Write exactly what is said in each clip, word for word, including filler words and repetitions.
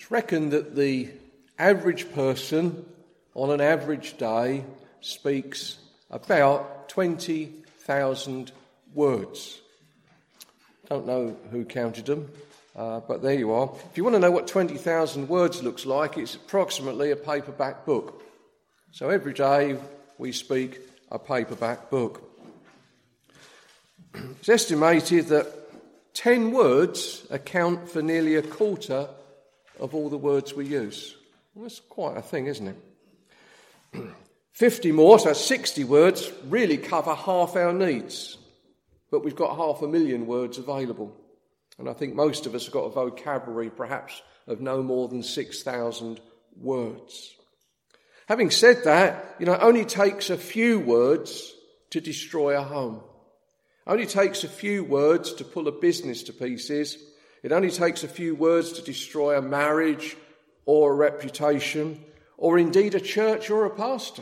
It's reckoned that the average person on an average day speaks about twenty thousand words. Don't know who counted them, uh, but there you are. If you want to know what twenty thousand words looks like, it's approximately a paperback book. So every day we speak a paperback book. It's estimated that ten words account for nearly a quarter of all the words we use. Well, that's quite a thing, isn't it? fifty more, so sixty words, really cover half our needs. But we've got half a million words available. And I think most of us have got a vocabulary perhaps of no more than six thousand words. Having said that, you know, it only takes a few words to destroy a home. It only takes a few words to pull a business to pieces. It only takes a few words to destroy a marriage or a reputation, or indeed a church or a pastor.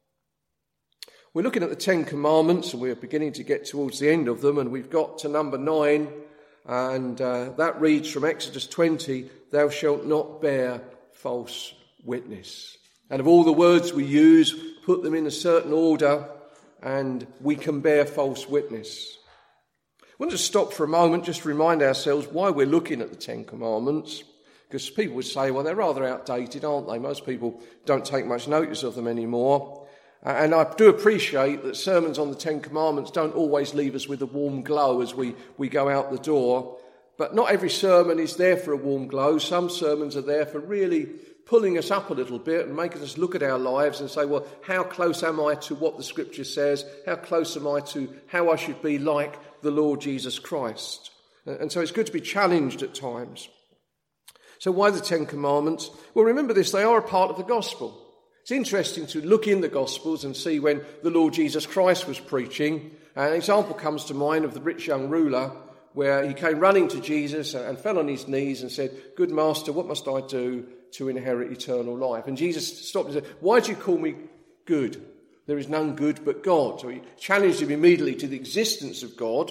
We're looking at the Ten Commandments, and we're beginning to get towards the end of them, and we've got to number nine, and uh, that reads from Exodus twenty, "Thou shalt not bear false witness." And of all the words we use, put them in a certain order, and we can bear false witness. I want to stop for a moment, just to remind ourselves why we're looking at the Ten Commandments, because people would say, well, they're rather outdated, aren't they? Most people don't take much notice of them anymore. And I do appreciate that sermons on the Ten Commandments don't always leave us with a warm glow as we, we go out the door. But not every sermon is there for a warm glow. Some sermons are there for really pulling us up a little bit and making us look at our lives and say, well, how close am I to what the Scripture says? How close am I to how I should be like the Lord Jesus Christ? And so it's good to be challenged at times. So why the Ten Commandments? Well, remember this, they are a part of the gospel. It's interesting to look in the Gospels and see when the Lord Jesus Christ was preaching. An example comes to mind of the rich young ruler, where he came running to Jesus and fell on his knees and said, "Good master, what must I do to inherit eternal life?" And Jesus stopped and said, "Why do you call me good? There is none good but God." So he challenged him immediately to the existence of God.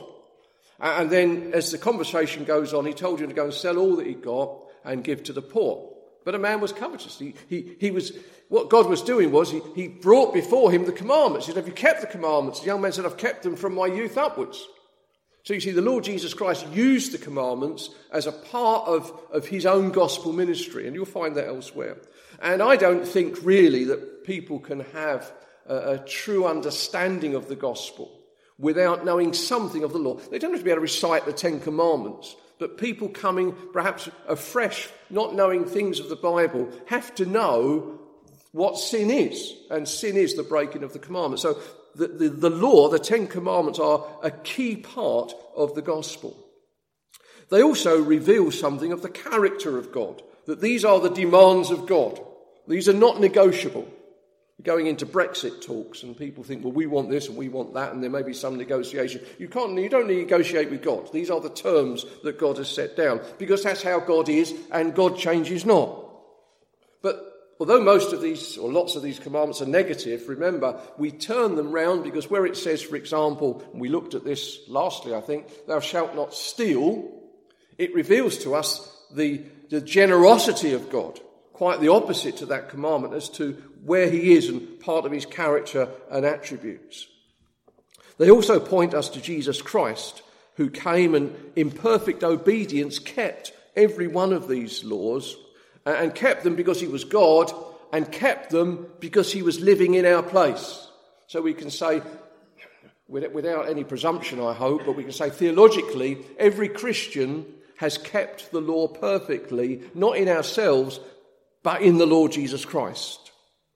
And then as the conversation goes on, he told him to go and sell all that he'd got and give to the poor. But a man was covetous. He, he, he was, what God was doing was he, he brought before him the commandments. He said, "Have you kept the commandments?" The young man said, "I've kept them from my youth upwards." So you see, the Lord Jesus Christ used the commandments as a part of, of his own gospel ministry, and you'll find that elsewhere. And I don't think really that people can have a, a true understanding of the gospel without knowing something of the law. They don't have to be able to recite the Ten Commandments, but people coming perhaps afresh, not knowing things of the Bible, have to know what sin is. And sin is the breaking of the commandments. So the, the, the law, the Ten Commandments, are a key part of the gospel. They also reveal something of the character of God, that these are the demands of God. These are not negotiable. Going into Brexit talks and people think, well, we want this and we want that, and there may be some negotiation. You can't, you don't negotiate with God. These are the terms that God has set down, because that's how God is, and God changes not. But although most of these, or lots of these commandments are negative, remember, we turn them round, because where it says, for example, and we looked at this lastly, I think, "Thou shalt not steal," it reveals to us the, the generosity of God. Quite the opposite to that commandment as to where he is and part of his character and attributes. They also point us to Jesus Christ, who came and in perfect obedience kept every one of these laws, and kept them because he was God, and kept them because he was living in our place. So we can say, without any presumption I hope, but we can say theologically, every Christian has kept the law perfectly, not in ourselves, but in the Lord Jesus Christ.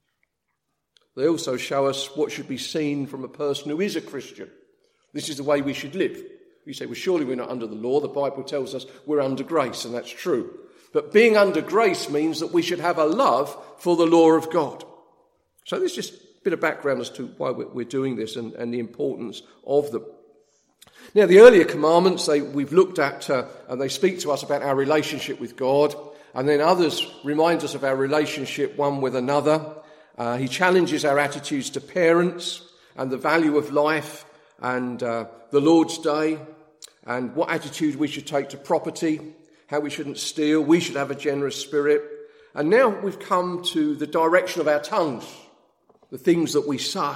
They also show us what should be seen from a person who is a Christian. This is the way we should live. You say, well, surely we're not under the law. The Bible tells us we're under grace, and that's true. But being under grace means that we should have a love for the law of God. So there's just a bit of background as to why we're doing this and, and the importance of them. Now, the earlier commandments, they, we've looked at, uh, and they speak to us about our relationship with God. And then others remind us of our relationship one with another. Uh, he challenges our attitudes to parents and the value of life and uh, the Lord's Day and what attitude we should take to property, how we shouldn't steal, we should have a generous spirit. And now we've come to the direction of our tongues, the things that we say.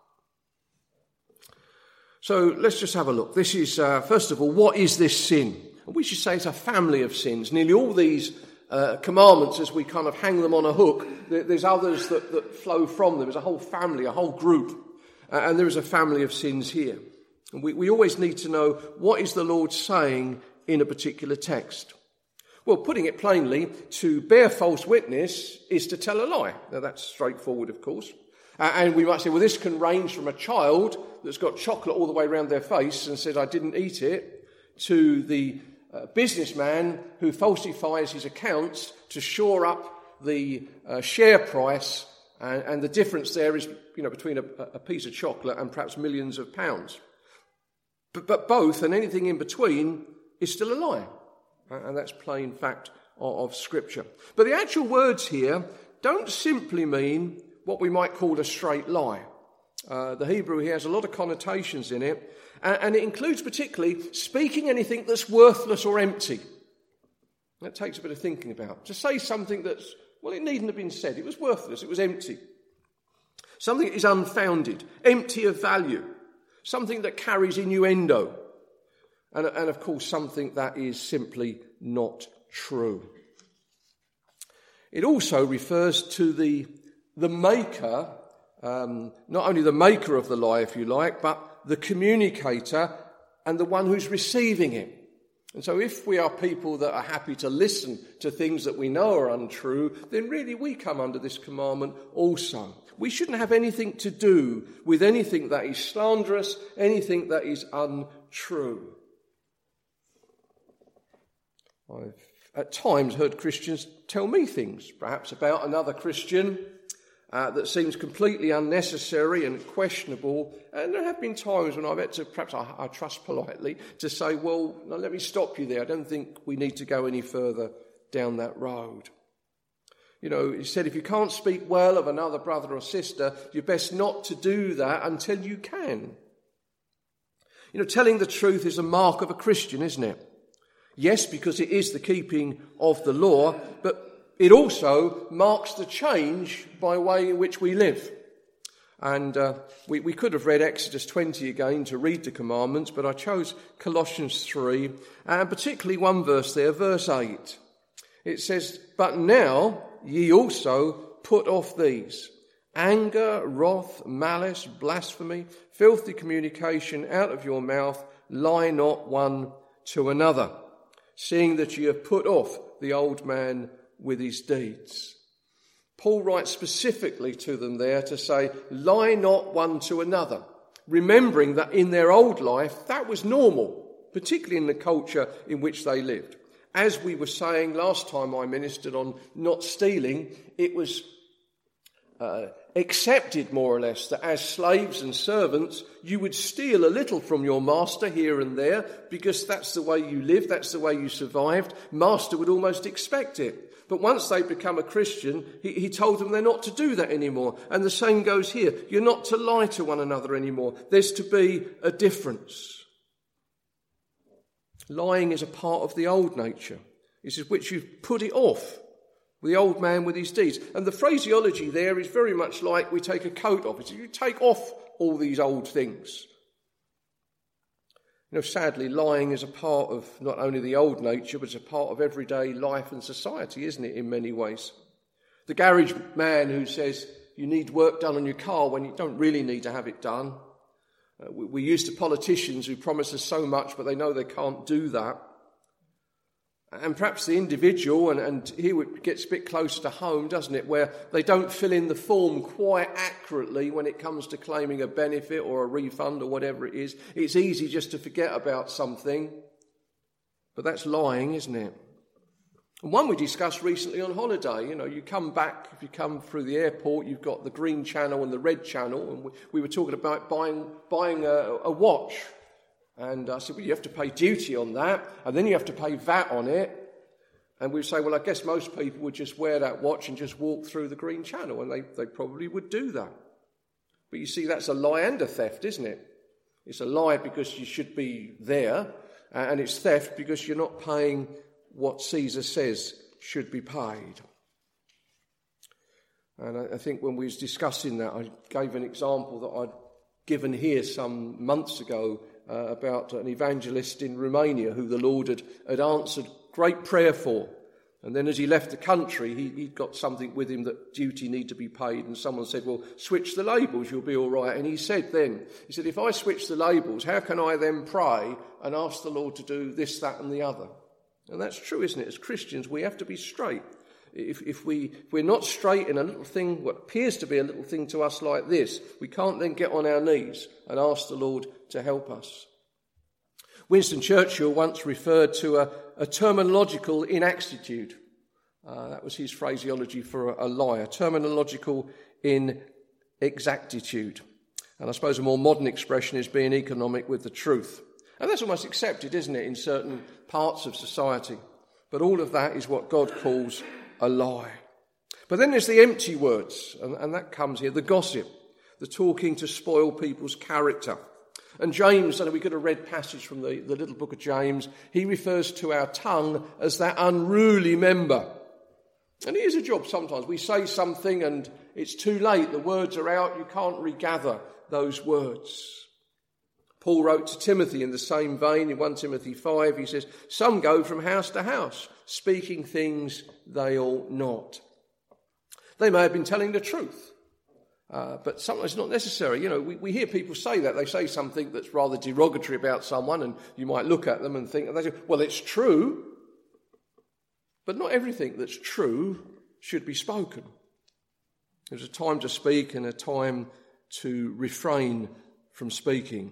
So let's just have a look. This is, uh, first of all, what is this sin? We should say it's a family of sins. Nearly all these uh, commandments, as we kind of hang them on a hook, there's others that, that flow from them. There's a whole family, a whole group. Uh, and there is a family of sins here. And we, we always need to know, what is the Lord saying in a particular text? Well, putting it plainly, to bear false witness is to tell a lie. Now, that's straightforward, of course. Uh, and we might say, well, this can range from a child that's got chocolate all the way around their face and said, I didn't eat it, to the uh, businessman who falsifies his accounts to shore up the uh, share price, and, and the difference there is, you know, between a, a piece of chocolate and perhaps millions of pounds. But, but both and anything in between is still a lie. And that's plain fact of, of Scripture. But the actual words here don't simply mean what we might call a straight lie. Uh, the Hebrew here has a lot of connotations in it, and, and it includes particularly speaking anything that's worthless or empty. That takes a bit of thinking about. To say something that's, well, it needn't have been said. It was worthless. It was empty. Something that is unfounded, empty of value. Something that carries innuendo. And, and of course, something that is simply not true. It also refers to the, the maker, um, not only the maker of the lie, if you like, but the communicator and the one who's receiving it. And so if we are people that are happy to listen to things that we know are untrue, then really we come under this commandment also. We shouldn't have anything to do with anything that is slanderous, anything that is untrue. I've at times heard Christians tell me things, perhaps about another Christian, uh, that seems completely unnecessary and questionable. And there have been times when I've had to, perhaps I, I trust politely, to say, well, no, let me stop you there. I don't think we need to go any further down that road. You know, he said, if you can't speak well of another brother or sister, you're best not to do that until you can. You know, telling the truth is a mark of a Christian, isn't it? Yes, because it is the keeping of the law, but it also marks the change by way in which we live. And uh, we, we could have read Exodus twenty again to read the commandments, but I chose Colossians three, and particularly one verse there, verse eight. It says, but now ye also put off these: anger, wrath, malice, blasphemy, filthy communication out of your mouth. Lie not one to another, seeing that ye have put off the old man with his deeds. Paul writes specifically to them there to say, lie not one to another, remembering that in their old life that was normal, particularly in the culture in which they lived. As we were saying last time I ministered on not stealing, it was uh, accepted more or less that as slaves and servants you would steal a little from your master here and there because that's the way you lived, that's the way you survived. Master would almost expect it. But once they become a Christian, he, he told them they're not to do that anymore. And the same goes here. You're not to lie to one another anymore. There's to be a difference. Lying is a part of the old nature. This is which you've put it off. The old man with his deeds. And the phraseology there is very much like we take a coat off. It's you take off all these old things. You know, sadly, lying is a part of not only the old nature, but it's a part of everyday life and society, isn't it, in many ways? The garage man who says you need work done on your car when you don't really need to have it done. Uh, we, we're used to politicians who promise us so much, but they know they can't do that. And perhaps the individual, and, and here it gets a bit closer to home, doesn't it, where they don't fill in the form quite accurately when it comes to claiming a benefit or a refund or whatever it is. It's easy just to forget about something, but that's lying, isn't it? And one we discussed recently on holiday, you know, you come back, if you come through the airport, you've got the green channel and the red channel, and we, we were talking about buying, buying a, a watch. And I said, well, you have to pay duty on that, and then you have to pay V A T on it. And we'd say, well, I guess most people would just wear that watch and just walk through the green channel, and they, they probably would do that. But you see, that's a lie and a theft, isn't it? It's a lie because you should be there, and it's theft because you're not paying what Caesar says should be paid. And I, I think when we was discussing that, I gave an example that I'd given here some months ago uh, about an evangelist in Romania who the Lord had, had answered great prayer for. And then as he left the country, he, he'd got something with him that duty need to be paid. And someone said, well, switch the labels, you'll be all right. And he said then, he said, if I switch the labels, how can I then pray and ask the Lord to do this, that and the other? And that's true, isn't it? As Christians, we have to be straight. If, if, we, if we're not straight in a little thing, what appears to be a little thing to us like this, we can't then get on our knees and ask the Lord to help us. Winston Churchill once referred to a, a terminological inexactitude. Uh, that was his phraseology for a, a lie, a terminological inexactitude. And I suppose a more modern expression is being economic with the truth. And that's almost accepted, isn't it, in certain parts of society. But all of that is what God calls a lie. But then there's the empty words, and, and that comes here, the gossip, the talking to spoil people's character. And James, and we could have read passage from the, the little book of James, he refers to our tongue as that unruly member. And it is a job sometimes. We say something and it's too late, the words are out, you can't regather those words. Paul wrote to Timothy in the same vein, in First Timothy five, he says, some go from house to house, speaking things they ought not. They may have been telling the truth. Uh, but sometimes it's not necessary. You know, we, we hear people say that. They say something that's rather derogatory about someone, and you might look at them and think, and they say, well, it's true. But not everything that's true should be spoken. There's a time to speak and a time to refrain from speaking.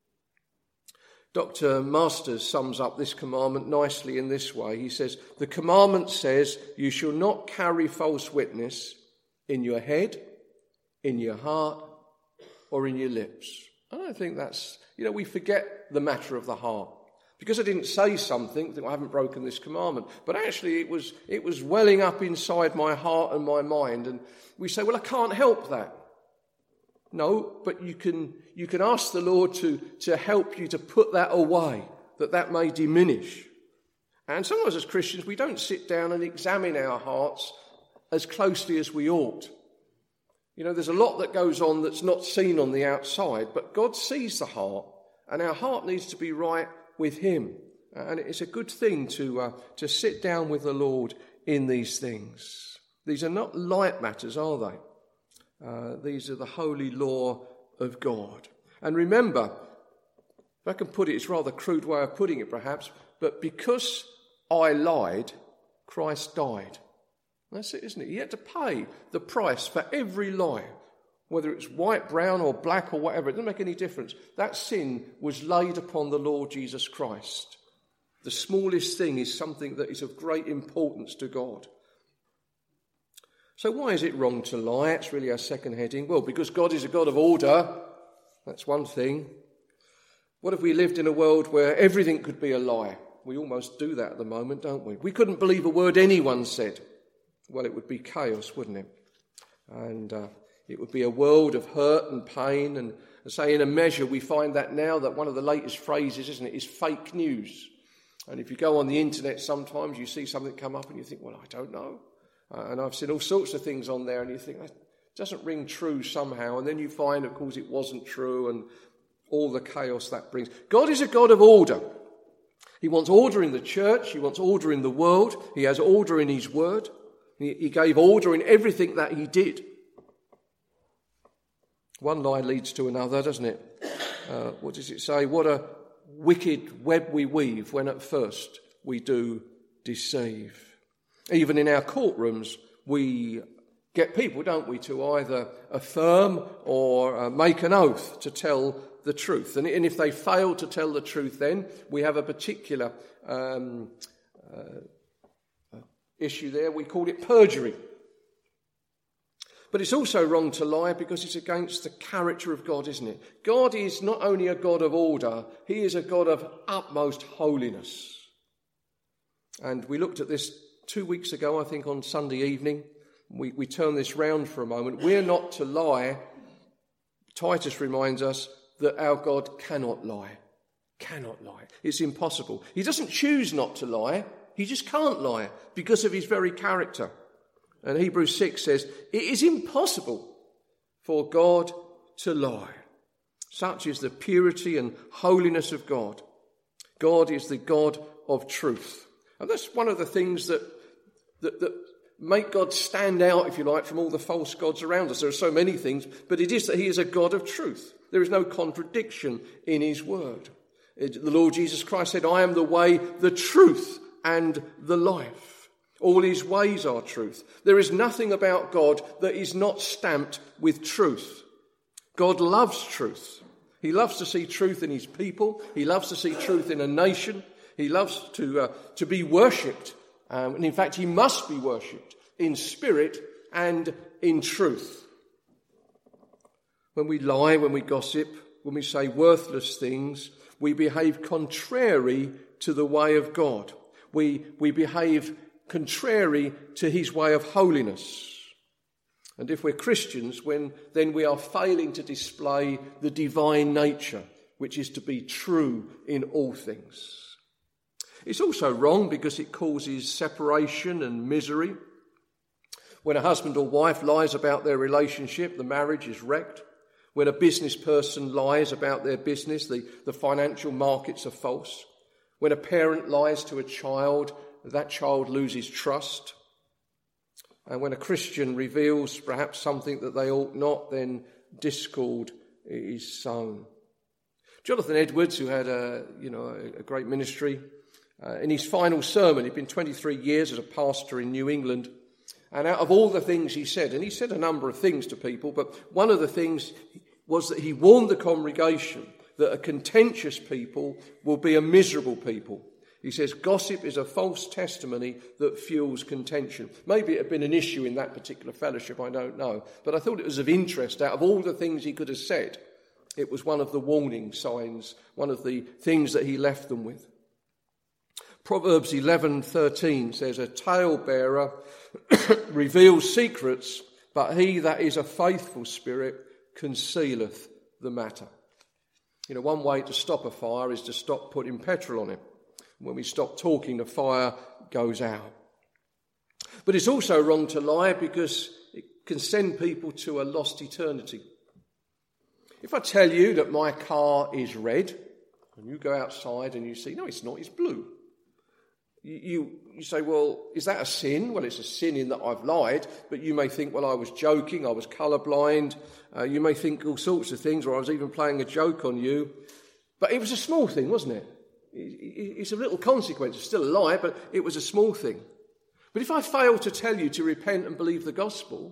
Doctor Masters sums up this commandment nicely in this way. He says, the commandment says, you shall not carry false witness in your head, in your heart, or in your lips. I don't think that's, you know, we forget the matter of the heart. Because I didn't say something, that I haven't broken this commandment. But actually it was it was welling up inside my heart and my mind. And we say, well, I can't help that. No, but you can you can ask the Lord to, to help you to put that away, that that may diminish. And sometimes as Christians, we don't sit down and examine our hearts as closely as we ought. You know, there's a lot that goes on that's not seen on the outside, but God sees the heart, and our heart needs to be right with him. And it's a good thing to uh, to sit down with the Lord in these things. These are not light matters, are they? Uh, these are the holy law of God. And remember, if I can put it, it's a rather crude way of putting it perhaps, but because I lied, Christ died. That's it, isn't it? He had to pay the price for every lie, whether it's white, brown or black or whatever. It doesn't make any difference. That sin was laid upon the Lord Jesus Christ. The smallest thing is something that is of great importance to God. So why is it wrong to lie? It's really our second heading. Well, because God is a God of order. That's one thing. What if we lived in a world where everything could be a lie? We almost do that at the moment, don't we? We couldn't believe a word anyone said. Well, it would be chaos, wouldn't it? And uh, it would be a world of hurt and pain. And I say in a measure, we find that now that one of the latest phrases, isn't it, is fake news. And if you go on the internet sometimes, you see something come up and you think, well, I don't know. Uh, and I've seen all sorts of things on there and you think, that doesn't ring true somehow. And then you find, of course, it wasn't true and all the chaos that brings. God is a God of order. He wants order in the church. He wants order in the world. He has order in his word. He, he gave order in everything that he did. One lie leads to another, doesn't it? Uh, what does it say? What a wicked web we weave when at first we do deceive. Even in our courtrooms, we get people, don't we, to either affirm or uh, make an oath to tell the truth. And, and if they fail to tell the truth, then we have a particular um, uh, issue there. We call it perjury. But it's also wrong to lie because it's against the character of God, isn't it? God is not only a God of order, he is a God of utmost holiness. And we looked at this two weeks ago, I think, on Sunday evening. We, we turn this round for a moment. We're not to lie. Titus reminds us that our God cannot lie. Cannot lie. It's impossible. He doesn't choose not to lie. He just can't lie because of his very character. And Hebrews six says, it is impossible for God to lie. Such is the purity and holiness of God. God is the God of truth. And that's one of the things that, that, that make God stand out, if you like, from all the false gods around us. There are so many things, but it is that he is a God of truth. There is no contradiction in his word. It, the Lord Jesus Christ said, I am the way, the truth, and the life. All his ways are truth. There is nothing about God that is not stamped with truth. God loves truth. He loves to see truth in his people. He loves to see truth in a nation. He loves to, uh, to be worshipped. Um, and in fact, he must be worshipped in spirit and in truth. When we lie, when we gossip, when we say worthless things, we behave contrary to the way of God. We, we behave contrary to his way of holiness. And if we're Christians, when, then we are failing to display the divine nature, which is to be true in all things. It's also wrong because it causes separation and misery. When a husband or wife lies about their relationship, the marriage is wrecked. When a business person lies about their business, the, the financial markets are false. When a parent lies to a child, that child loses trust. And when a Christian reveals perhaps something that they ought not, then discord is sown. Jonathan Edwards, who had a, you know, a great ministry, uh, in his final sermon, he'd been twenty-three years as a pastor in New England, and out of all the things he said, and he said a number of things to people, but one of the things was that he warned the congregation that a contentious people will be a miserable people. He says, gossip is a false testimony that fuels contention. Maybe it had been an issue in that particular fellowship, I don't know. But I thought it was of interest. Out of all the things he could have said, it was one of the warning signs, one of the things that he left them with. Proverbs eleven thirteen says, a talebearer reveals secrets, but he that is a faithful spirit concealeth the matter. You know, one way to stop a fire is to stop putting petrol on it. When we stop talking, the fire goes out. But it's also wrong to lie because it can send people to a lost eternity. If I tell you that my car is red, and you go outside and you see, no, it's not, it's blue. You, you, you say, well, is that a sin? Well, it's a sin in that I've lied, but you may think, well, I was joking, I was colourblind. Uh, you may think all sorts of things, or I was even playing a joke on you. But it was a small thing, wasn't it? It's a little consequence. It's still a lie, but it was a small thing. But if I fail to tell you to repent and believe the gospel,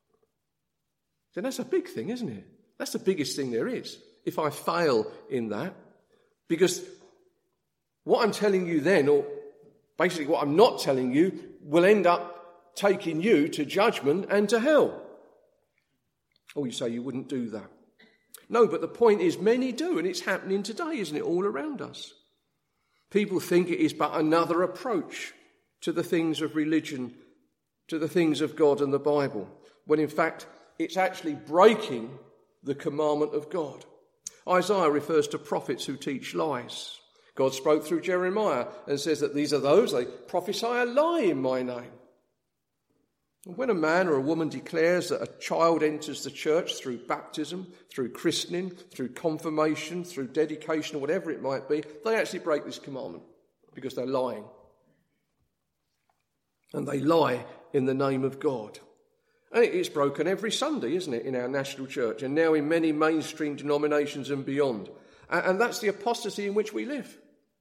then that's a big thing, isn't it? That's the biggest thing there is, if I fail in that. Because what I'm telling you then, or basically what I'm not telling you, will end up taking you to judgment and to hell. Or you say you wouldn't do that. No, but the point is many do, and it's happening today, isn't it, all around us. People think it is but another approach to the things of religion, to the things of God and the Bible, when in fact it's actually breaking the commandment of God. Isaiah refers to prophets who teach lies. God spoke through Jeremiah and says that these are those, they prophesy a lie in my name. And when a man or a woman declares that a child enters the church through baptism, through christening, through confirmation, through dedication, or whatever it might be, they actually break this commandment because they're lying. And they lie in the name of God. And it's broken every Sunday, isn't it, in our national church, and now in many mainstream denominations and beyond. And that's the apostasy in which we live.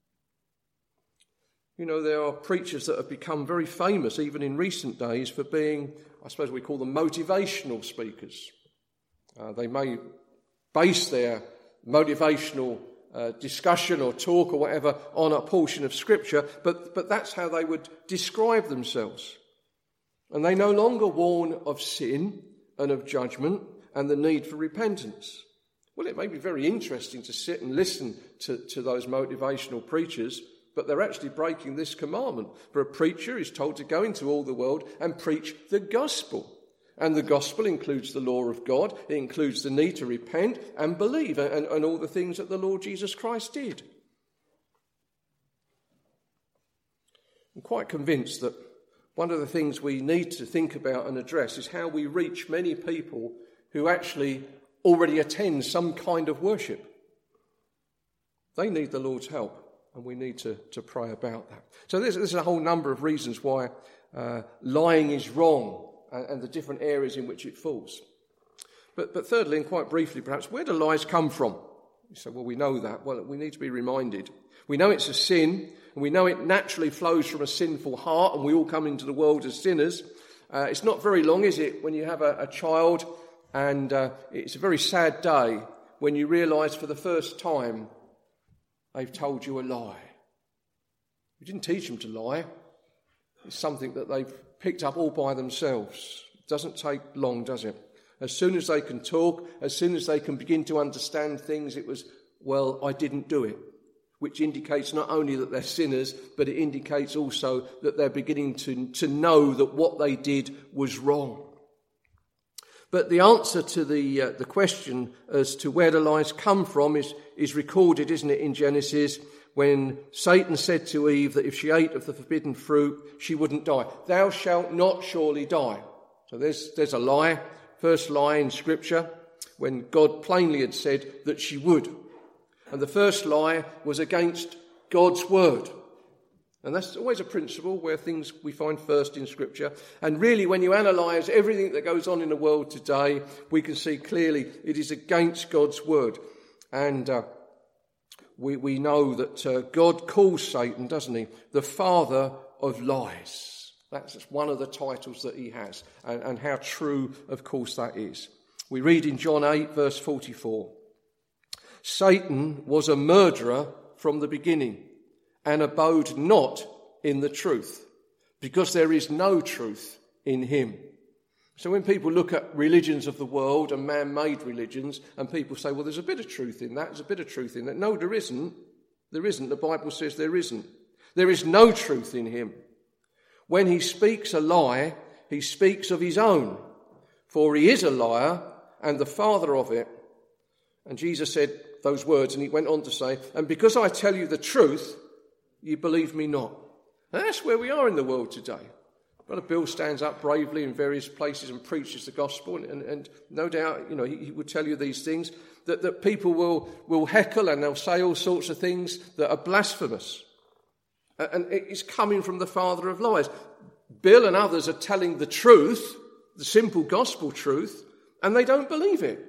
You know, there are preachers that have become very famous, even in recent days, for being, I suppose we call them motivational speakers. Uh, they may base their motivational uh, discussion or talk or whatever on a portion of Scripture, but, but that's how they would describe themselves. And they no longer warn of sin and of judgment and the need for repentance. Well, it may be very interesting to sit and listen to, to those motivational preachers, but they're actually breaking this commandment. For a preacher is told to go into all the world and preach the gospel. And the gospel includes the law of God. It includes the need to repent and believe and, and all the things that the Lord Jesus Christ did. I'm quite convinced that one of the things we need to think about and address is how we reach many people who actually already attend some kind of worship. They need the Lord's help, and we need to, to pray about that. So there's, there's a whole number of reasons why uh, lying is wrong and, and the different areas in which it falls. But, but thirdly, and quite briefly perhaps, where do lies come from? You say, well, we know that. Well, we need to be reminded. We know it's a sin, and we know it naturally flows from a sinful heart, and we all come into the world as sinners. Uh, it's not very long, is it, when you have a, a child, and uh, it's a very sad day when you realise for the first time they've told you a lie. You didn't teach them to lie. It's something that they've picked up all by themselves. It doesn't take long, does it? As soon as they can talk, as soon as they can begin to understand things, it was, well, I didn't do it. Which indicates not only that they're sinners, but it indicates also that they're beginning to, to know that what they did was wrong. But the answer to the uh, the question as to where the lies come from is, is recorded, isn't it, in Genesis, when Satan said to Eve that if she ate of the forbidden fruit, she wouldn't die. Thou shalt not surely die. So there's there's a lie, first lie in Scripture, when God plainly had said that she would. And the first lie was against God's word. And that's always a principle where things we find first in Scripture. And really, when you analyse everything that goes on in the world today, we can see clearly it is against God's word. And uh, we, we know that uh, God calls Satan, doesn't he, the father of lies. That's one of the titles that he has. And, and how true, of course, that is. We read in John eight, verse forty-four. Satan was a murderer from the beginning and abode not in the truth, because there is no truth in him. So when people look at religions of the world and man-made religions, and people say, well, there's a bit of truth in that, there's a bit of truth in that. No, there isn't. There isn't. The Bible says there isn't. There is no truth in him. When he speaks a lie, he speaks of his own, for he is a liar and the father of it. And Jesus said those words, and he went on to say, and because I tell you the truth, you believe me not. And that's where we are in the world today. Brother Bill stands up bravely in various places and preaches the gospel, and, and, and no doubt, you know, he, he would tell you these things, that, that people will, will heckle and they'll say all sorts of things that are blasphemous. And it's coming from the father of lies. Bill and others are telling the truth, the simple gospel truth, and they don't believe it.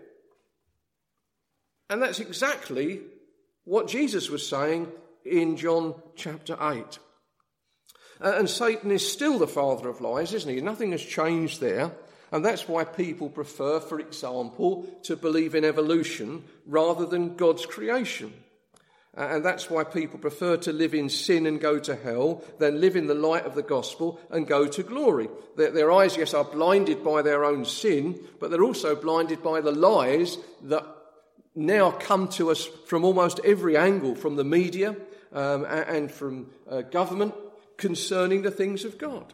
And that's exactly what Jesus was saying in John chapter eight. And Satan is still the father of lies, isn't he? Nothing has changed there. And that's why people prefer, for example, to believe in evolution rather than God's creation. And that's why people prefer to live in sin and go to hell than live in the light of the gospel and go to glory. Their, their eyes, yes, are blinded by their own sin, but they're also blinded by the lies that now come to us from almost every angle, from the media um, and from uh, government, concerning the things of God.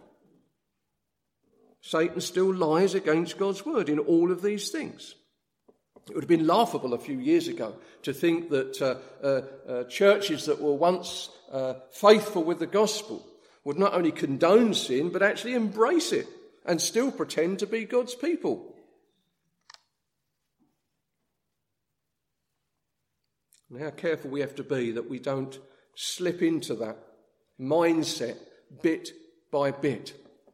Satan still lies against God's word in all of these things. It would have been laughable a few years ago to think that uh, uh, uh, churches that were once uh, faithful with the gospel would not only condone sin, but actually embrace it and still pretend to be God's people. And how careful we have to be that we don't slip into that mindset bit by bit.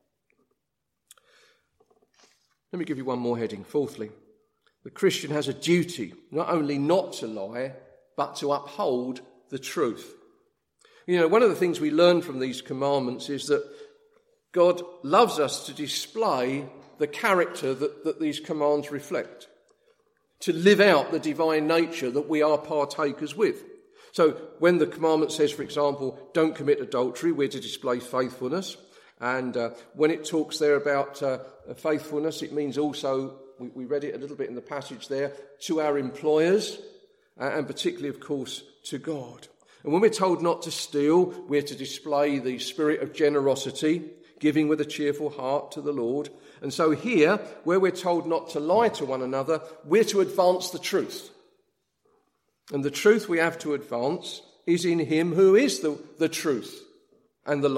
Let me give you one more heading. Fourthly, the Christian has a duty not only not to lie, but to uphold the truth. You know, one of the things we learn from these commandments is that God loves us to display the character that, that these commands reflect, to live out the divine nature that we are partakers with. So when the commandment says, for example, don't commit adultery, we're to display faithfulness. And uh, when it talks there about uh, faithfulness, it means also, we, we read it a little bit in the passage there, to our employers, uh, and particularly, of course, to God. And when we're told not to steal, we're to display the spirit of generosity, giving with a cheerful heart to the Lord. And so here, where we're told not to lie to one another, we're to advance the truth. And the truth we have to advance is in him who is the, the truth and the life.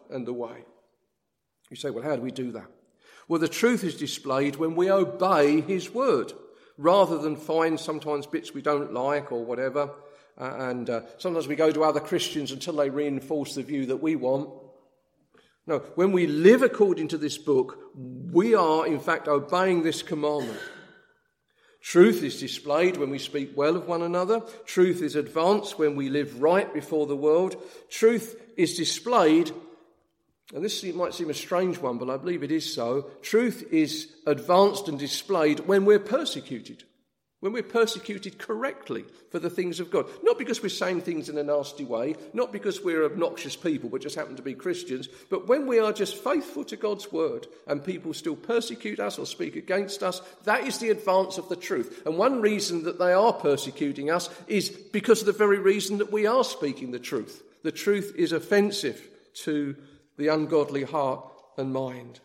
and the way. You say, well, how do we do that? Well, the truth is displayed when we obey his word, rather than find sometimes bits we don't like or whatever. Uh, and uh, sometimes we go to other Christians until they reinforce the view that we want. No, when we live according to this book, we are in fact obeying this commandment. Truth is displayed when we speak well of one another. Truth is advanced when we live right before the world. Truth is displayed, and this might seem a strange one, but I believe it is so. Truth is advanced and displayed when we're persecuted. When we're persecuted correctly for the things of God. Not because we're saying things in a nasty way, not because we're obnoxious people but just happen to be Christians, but when we are just faithful to God's word and people still persecute us or speak against us, that is the advance of the truth. And one reason that they are persecuting us is because of the very reason that we are speaking the truth. The truth is offensive to the ungodly heart and mind.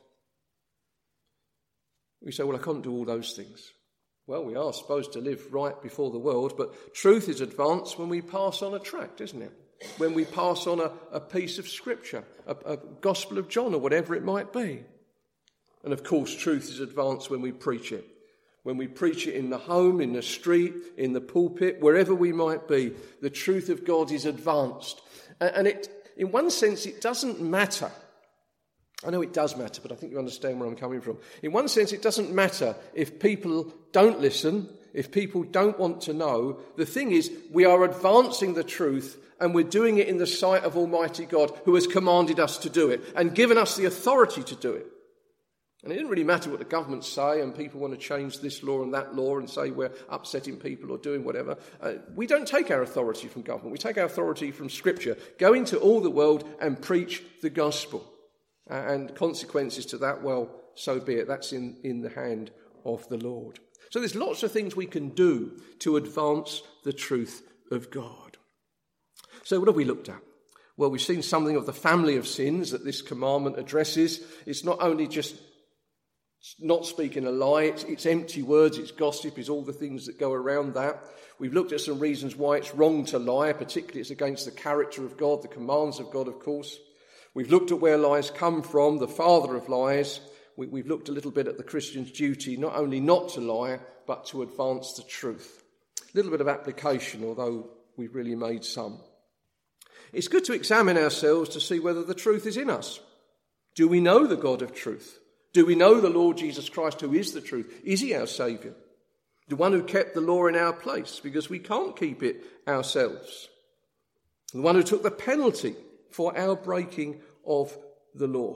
We say, well, I can't do all those things. Well, we are supposed to live right before the world, but truth is advanced when we pass on a tract, isn't it? When we pass on a, a piece of scripture, a, a Gospel of John or whatever it might be. And of course, truth is advanced when we preach it. When we preach it in the home, in the street, in the pulpit, wherever we might be, the truth of God is advanced. And it, in one sense, it doesn't matter. I know it does matter, but I think you understand where I'm coming from. In one sense, it doesn't matter if people don't listen, if people don't want to know. The thing is, we are advancing the truth and we're doing it in the sight of Almighty God, who has commanded us to do it and given us the authority to do it. And it didn't really matter what the governments say and people want to change this law and that law and say we're upsetting people or doing whatever. Uh, we don't take our authority from government. We take our authority from Scripture. Go into all the world and preach the gospel. And consequences to that, well, so be it. That's in, in the hand of the Lord. So there's lots of things we can do to advance the truth of God. So what have we looked at? Well, we've seen something of the family of sins that this commandment addresses. It's not only just not speaking a lie, it's, it's empty words, it's gossip, it's all the things that go around that. We've looked at some reasons why it's wrong to lie, particularly it's against the character of God, the commands of God, of course. We've looked at where lies come from, the father of lies. We, we've looked a little bit at the Christian's duty, not only not to lie, but to advance the truth. A little bit of application, although we've really made some. It's good to examine ourselves to see whether the truth is in us. Do we know the God of truth? Do we know the Lord Jesus Christ, who is the truth? Is he our Saviour? The one who kept the law in our place, because we can't keep it ourselves. The one who took the penalty for our breaking of the law.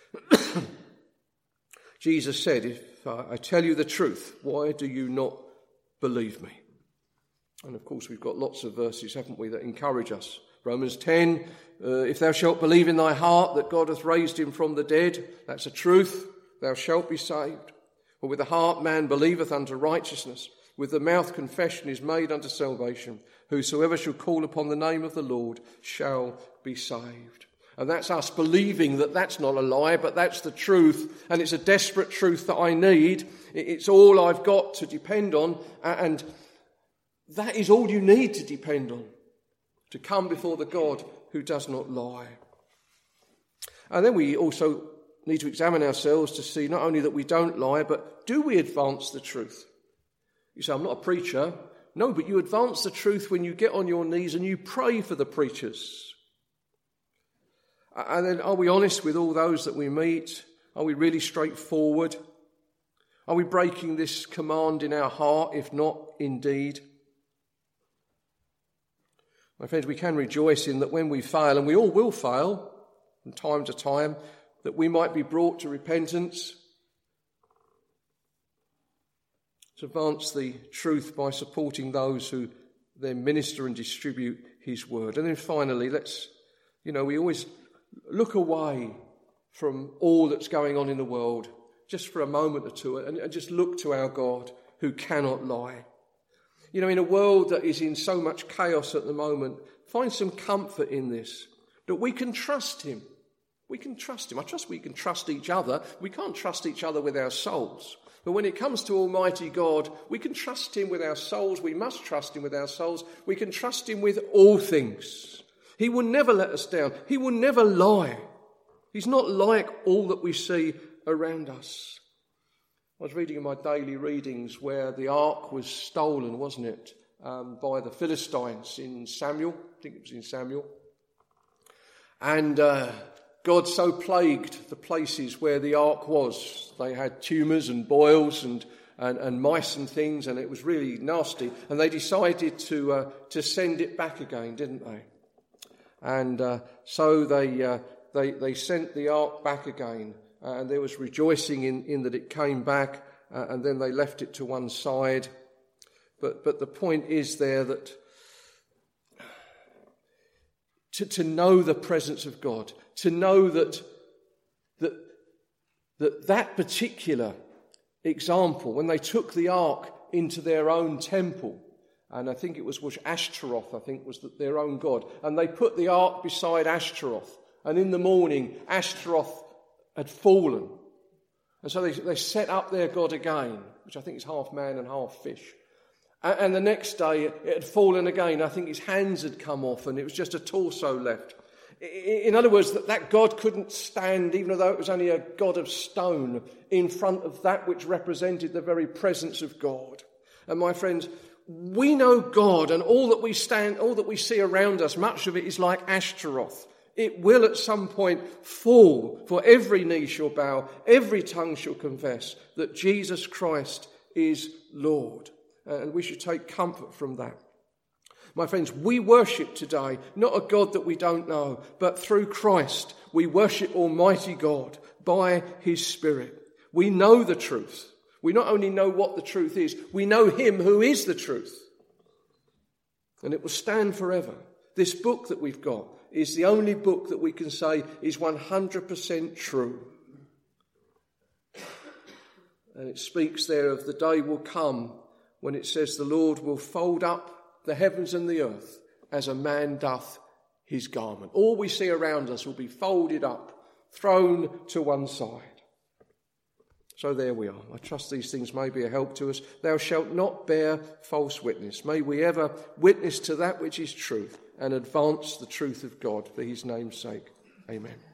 Jesus said, if I tell you the truth, why do you not believe me? And of course we've got lots of verses, haven't we, that encourage us. Romans ten, uh, if thou shalt believe in thy heart that God hath raised him from the dead, that's a truth, thou shalt be saved. For with the heart man believeth unto righteousness, with the mouth confession is made unto salvation. Whosoever shall call upon the name of the Lord shall be saved. And that's us believing that that's not a lie, but that's the truth. And it's a desperate truth that I need. It's all I've got to depend on. And that is all you need to depend on, to come before the God who does not lie. And then we also need to examine ourselves to see not only that we don't lie, but do we advance the truth? You say, I'm not a preacher. No, but you advance the truth when you get on your knees and you pray for the preachers. And then are we honest with all those that we meet? Are we really straightforward? Are we breaking this command in our heart, if not indeed? My friends, we can rejoice in that when we fail, and we all will fail from time to time, that we might be brought to repentance, to advance the truth by supporting those who then minister and distribute his word. And then finally, let's, you know, we always look away from all that's going on in the world, just for a moment or two, and, and just look to our God who cannot lie. You know, in a world that is in so much chaos at the moment, find some comfort in this, that we can trust him. We can trust him. I trust we can trust each other. We can't trust each other with our souls. But when it comes to Almighty God, we can trust him with our souls. We must trust him with our souls. We can trust him with all things. He will never let us down. He will never lie. He's not like all that we see around us. I was reading in my daily readings where the ark was stolen, wasn't it, um, by the Philistines in Samuel. I think it was in Samuel. And uh, God so plagued the places where the ark was. They had tumours and boils and, and, and mice and things, and it was really nasty. And they decided to uh, to send it back again, didn't they? And uh, so they, uh, they they sent the ark back again. Uh, and there was rejoicing in, in that it came back, uh, and then they left it to one side. But but the point is there that to, to know the presence of God, to know that that that, that particular example, when they took the ark into their own temple, and I think it was, was Ashtaroth, I think was the, their own god, and they put the ark beside Ashtaroth, and in the morning Ashtaroth had fallen. And so they, they set up their god again, which I think is half man and half fish. And, and the next day it had fallen again. I think his hands had come off and it was just a torso left. In other words, that, that god couldn't stand, even though it was only a god of stone, in front of that which represented the very presence of God. And my friends, we know God, and all that we stand, all that we see around us, much of it is like Ashtaroth. It will at some point fall, for every knee shall bow, every tongue shall confess that Jesus Christ is Lord. And we should take comfort from that. My friends, we worship today not a God that we don't know, but through Christ we worship Almighty God by his Spirit. We know the truth. We not only know what the truth is, we know him who is the truth. And it will stand forever. This book that we've got is the only book that we can say is one hundred percent true. And it speaks there of the day will come when it says the Lord will fold up the heavens and the earth as a man doth his garment. All we see around us will be folded up, thrown to one side. So there we are. I trust these things may be a help to us. Thou shalt not bear false witness. May we ever witness to that which is truth and advance the truth of God for his name's sake. Amen.